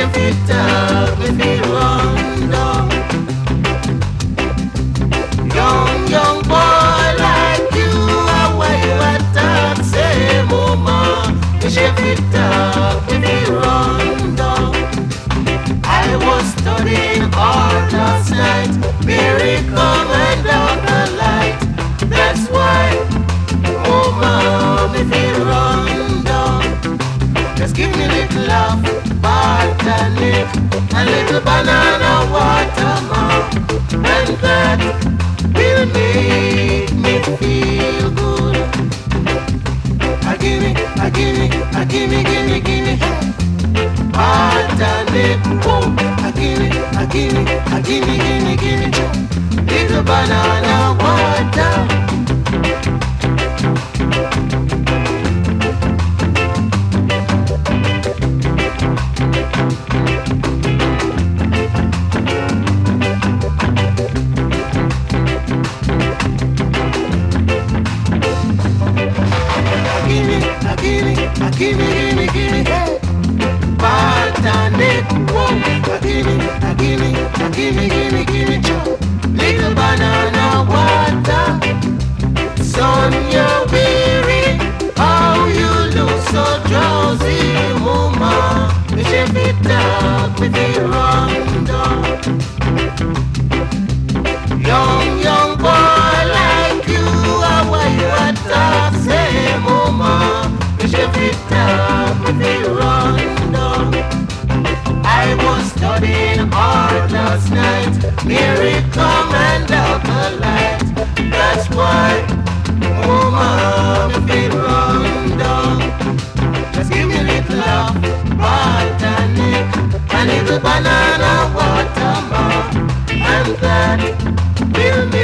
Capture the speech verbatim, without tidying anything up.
if it up, if it run down. Young, young boy like you, how are you attack? Say, mama, if it up, if it run down. I was studying art last night, miracle and of the light. That's why, oh mom, if it run down, just give me a little love, botanic, a little banana water, mom, and that will make me feel good. I give me, I give me, I give me, give me, give me, botanic, boom. I give me, I give me, I give me, give me, give me, little banana water. Gimme, gimme, gimme, hey. Botanic, whoa. Gimme, gimme, gimme, gimme, gimme, little banana water. Son, you're weary. How you look so drowsy, mama. We should be dark with the run down. Young, young boy like you, how are you at dark? Say, mama. If it up, if it run down. I was studying art last night, miracle and of the light. That's why, oh mom, if it run down, just give me a little love, botanic, a little banana water, mom, and that will make